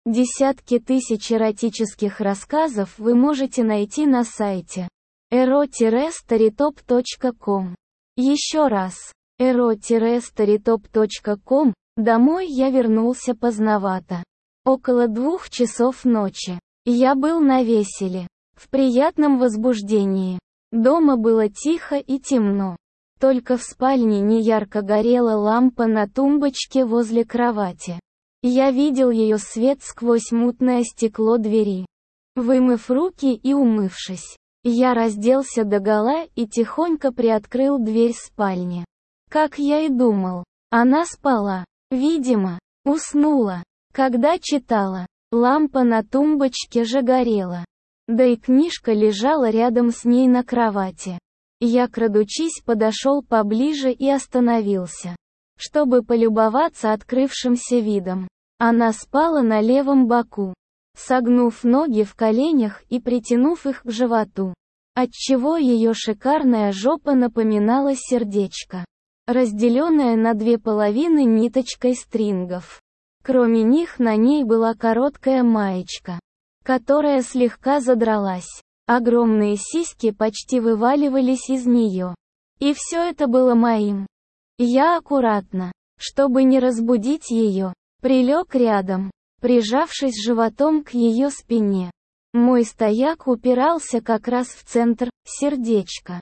Десятки тысяч эротических рассказов вы можете найти на сайте ero-storytop.com. Еще раз, ero-storytop.com. Домой я вернулся поздновато. Около 2 часов ночи. Я был на веселе, в приятном возбуждении. Дома было тихо и темно. Только в спальне неярко горела лампа на тумбочке возле кровати. Я видел ее свет сквозь мутное стекло двери. Вымыв руки и умывшись, я разделся догола и тихонько приоткрыл дверь спальни. Как я и думал, она спала. Видимо, уснула. Когда читала, лампа на тумбочке же горела. Да и книжка лежала рядом с ней на кровати. Я, крадучись, подошел поближе и остановился, чтобы полюбоваться открывшимся видом. Она спала на левом боку, согнув ноги в коленях и притянув их к животу, отчего ее шикарная жопа напоминала сердечко, разделенное на 2 половины ниточкой стрингов. Кроме них на ней была короткая маечка, которая слегка задралась. Огромные сиськи почти вываливались из нее. И все это было моим. Я аккуратно, чтобы не разбудить ее, прилег рядом, прижавшись животом к ее спине. Мой стояк упирался как раз в центр сердечка.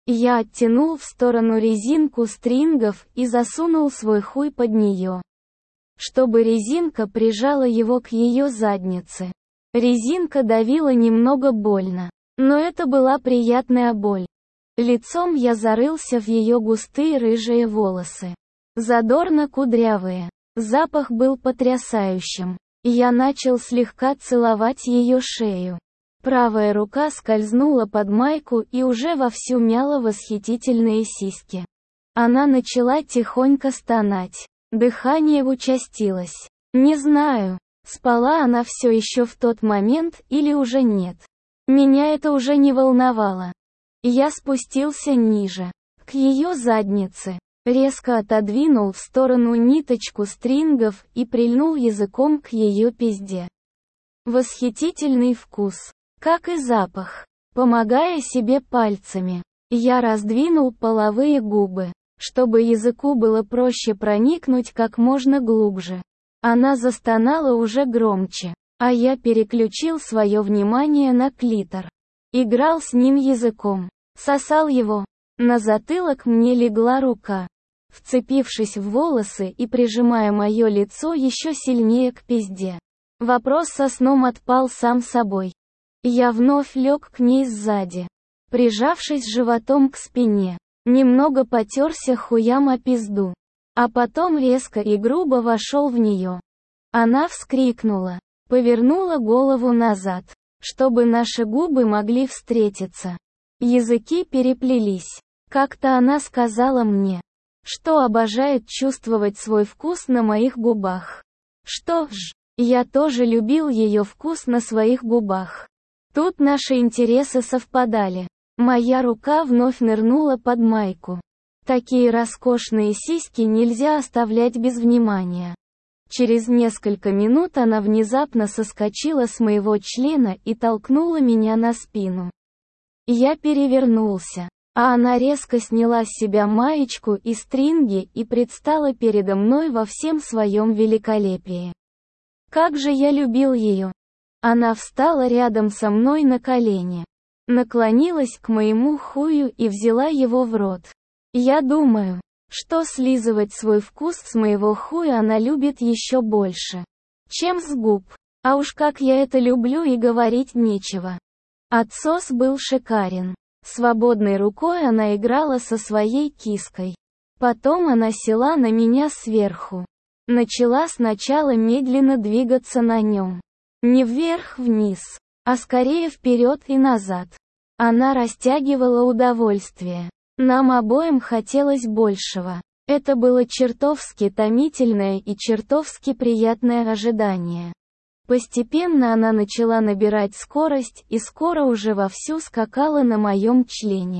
Я оттянул в сторону резинку стрингов и засунул свой хуй под нее, чтобы резинка прижала его к ее заднице. Резинка давила немного больно, но это была приятная боль. Лицом я зарылся в ее густые рыжие волосы, задорно кудрявые. Запах был потрясающим. Я начал слегка целовать ее шею. Правая рука скользнула под майку и уже вовсю мяла восхитительные сиськи. Она начала тихонько стонать. Дыхание участилось. Не знаю, спала она все еще в тот момент или уже нет. Меня это уже не волновало. Я спустился ниже, к ее заднице, резко отодвинул в сторону ниточку стрингов и прильнул языком к ее пизде. Восхитительный вкус, как и запах. Помогая себе пальцами, я раздвинул половые губы, чтобы языку было проще проникнуть как можно глубже. Она застонала уже громче, а я переключил свое внимание на клитор. Играл с ним языком, сосал его. На затылок мне легла рука, вцепившись в волосы и прижимая мое лицо еще сильнее к пизде. Вопрос со сном отпал сам собой. Я вновь лег к ней сзади, прижавшись животом к спине. Немного потерся хуям о пизду, а потом резко и грубо вошел в нее. Она вскрикнула, повернула голову назад, чтобы наши губы могли встретиться. Языки переплелись. Как-то она сказала мне, что обожает чувствовать свой вкус на моих губах. Что ж, я тоже любил ее вкус на своих губах. Тут наши интересы совпадали. Моя рука вновь нырнула под майку. Такие роскошные сиськи нельзя оставлять без внимания. Через несколько минут она внезапно соскочила с моего члена и толкнула меня на спину. Я перевернулся, а она резко сняла с себя маечку и стринги и предстала передо мной во всем своем великолепии. Как же я любил ее! Она встала рядом со мной на колени, наклонилась к моему хую и взяла его в рот. Я думаю, что слизывать свой вкус с моего хуя она любит еще больше, чем с губ. А уж как я это люблю, и говорить нечего. Отсос был шикарен. Свободной рукой она играла со своей киской. Потом она села на меня сверху. Начала сначала медленно двигаться на нем. Не вверх-вниз, а скорее вперед и назад. Она растягивала удовольствие. Нам обоим хотелось большего. Это было чертовски томительное и чертовски приятное ожидание. Постепенно она начала набирать скорость и скоро уже вовсю скакала на моем члене.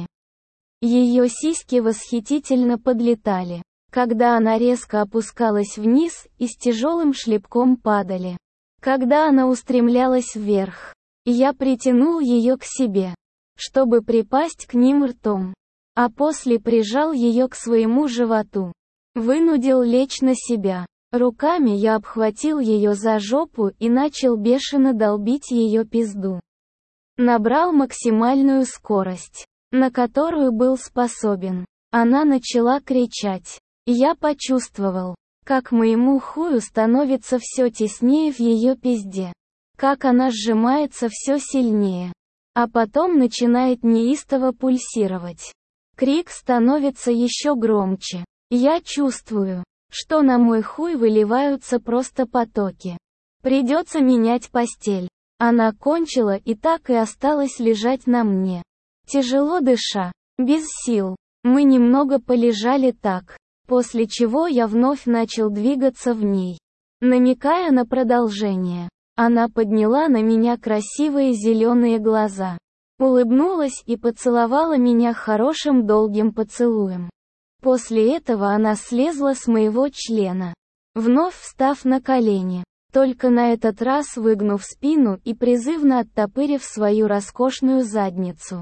Ее сиськи восхитительно подлетали, когда она резко опускалась вниз и с тяжелым шлепком падали. Когда она устремлялась вверх, я притянул ее к себе, чтобы припасть к ним ртом, а после прижал ее к своему животу. Вынудил лечь на себя. Руками я обхватил ее за жопу и начал бешено долбить ее пизду. Набрал максимальную скорость, на которую был способен. Она начала кричать. Я почувствовал, как моему хую становится все теснее в ее пизде. Как она сжимается все сильнее. А потом начинает неистово пульсировать. Крик становится еще громче. Я чувствую, что на мой хуй выливаются просто потоки. Придется менять постель. Она кончила и так и осталась лежать на мне. Тяжело дыша, без сил. Мы немного полежали так, после чего я вновь начал двигаться в ней, намекая на продолжение. Она подняла на меня красивые зеленые глаза, улыбнулась и поцеловала меня хорошим долгим поцелуем. После этого она слезла с моего члена, вновь встав на колени, только на этот раз выгнув спину и призывно оттопырив свою роскошную задницу.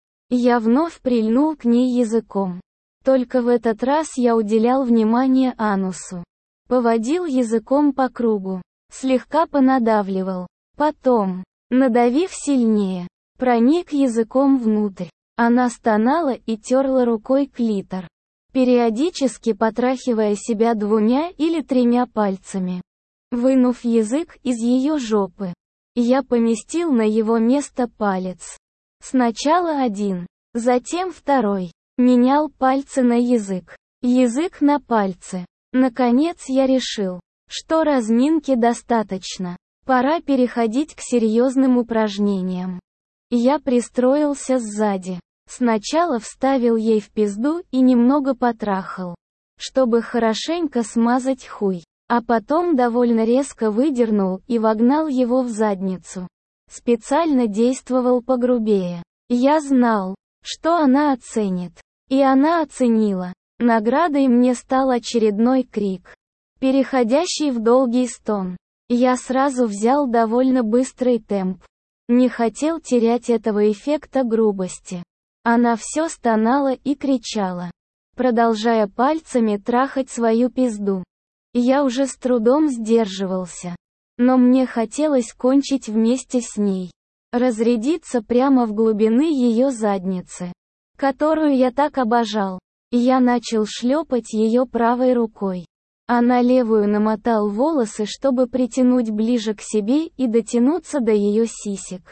Я вновь прильнул к ней языком. Только в этот раз я уделял внимание анусу. Поводил языком по кругу, слегка понадавливал. Потом, надавив сильнее, проник языком внутрь. Она стонала и терла рукой клитор, периодически потрахивая себя 2 или 3 пальцами. Вынув язык из ее жопы, я поместил на его место палец. Сначала 1, затем 2. Менял пальцы на язык, язык на пальцы. Наконец я решил, что разминки достаточно. Пора переходить к серьезным упражнениям. Я пристроился сзади. Сначала вставил ей в пизду и немного потрахал, чтобы хорошенько смазать хуй, а потом довольно резко выдернул и вогнал его в задницу. Специально действовал погрубее. Я знал, что она оценит. И она оценила. Наградой мне стал очередной крик, переходящий в долгий стон. Я сразу взял довольно быстрый темп. Не хотел терять этого эффекта грубости. Она все стонала и кричала, продолжая пальцами трахать свою пизду. Я уже с трудом сдерживался. Но мне хотелось кончить вместе с ней. Разрядиться прямо в глубины ее задницы, которую я так обожал. Я начал шлепать ее правой рукой. А на левую намотал волосы, чтобы притянуть ближе к себе и дотянуться до ее сисек.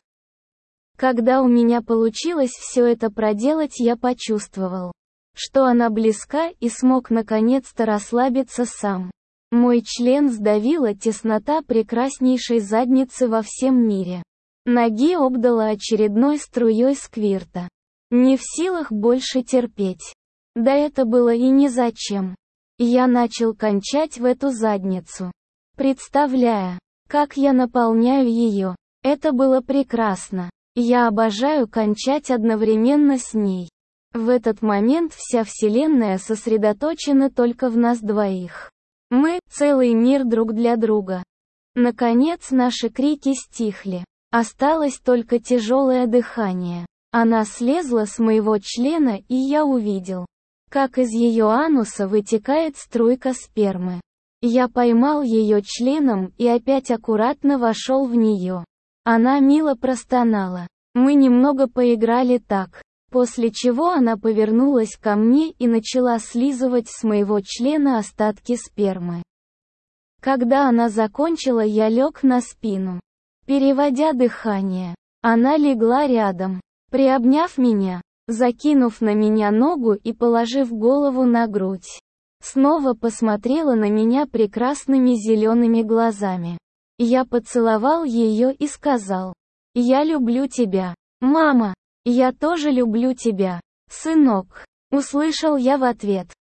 Когда у меня получилось все это проделать, я почувствовал, что она близка и смог наконец-то расслабиться сам. Мой член сдавила теснота прекраснейшей задницы во всем мире. Ноги обдала очередной струей сквирта. Не в силах больше терпеть. Да это было и незачем. Я начал кончать в эту задницу, представляя, как я наполняю ее. Это было прекрасно. Я обожаю кончать одновременно с ней. В этот момент вся вселенная сосредоточена только в нас двоих. Мы — целый мир друг для друга. Наконец наши крики стихли. Осталось только тяжелое дыхание. Она слезла с моего члена, и я увидел, как из ее ануса вытекает струйка спермы. Я поймал ее членом и опять аккуратно вошел в нее. Она мило простонала. Мы немного поиграли так, после чего она повернулась ко мне и начала слизывать с моего члена остатки спермы. Когда она закончила, я лег на спину, переводя дыхание. Она легла рядом, приобняв меня, закинув на меня ногу и положив голову на грудь. Снова посмотрела на меня прекрасными зелеными глазами. Я поцеловал ее и сказал: «Я люблю тебя, мама, я тоже люблю тебя, сынок», услышал я в ответ.